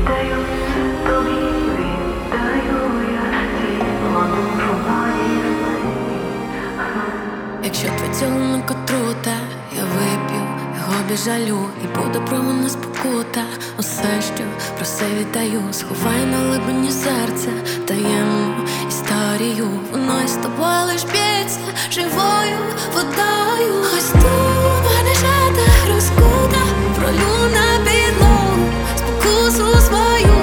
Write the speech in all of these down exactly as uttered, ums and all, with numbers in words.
віддаю тобі, віддаю я тіло, душу мої сни. Якщо твій цілунок отрута, я вип'ю його без жалю, і буде про мене спокута. Усе, що про все віддаю, сховай на глибині серця таємну історію. Воно із тобою лиш б'ється живою водою. Ось тут вогнешата розкута, пролю на підлогу спокусу свою.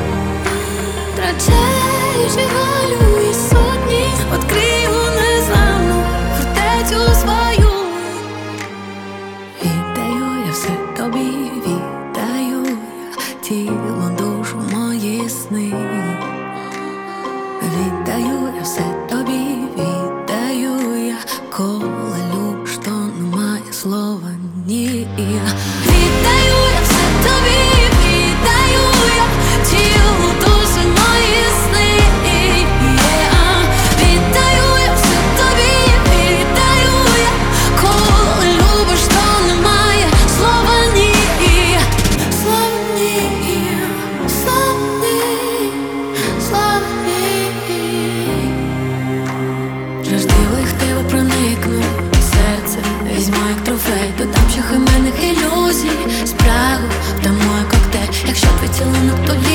Втрачаючи волю і сутність, відкрию незламну фортецю свою. Віддаю я все тобі, віддаю я тіло, душу, мої сни. Віддаю я все тобі, віддаю я, коли любиш, то немає слова ні. Віддаю я все тобі, віддаю я тіло, душу, мої сни. Віддаю я все тобі, віддаю я, коли любиш, то немає слова ні. Слова ні, слова ні, слова ні. Жаждливих тебе проникну в серце, візьму як трофей, додам ще химерних ілюзій, спрагу, дамо як коктейль. Якщо твій цілунок, то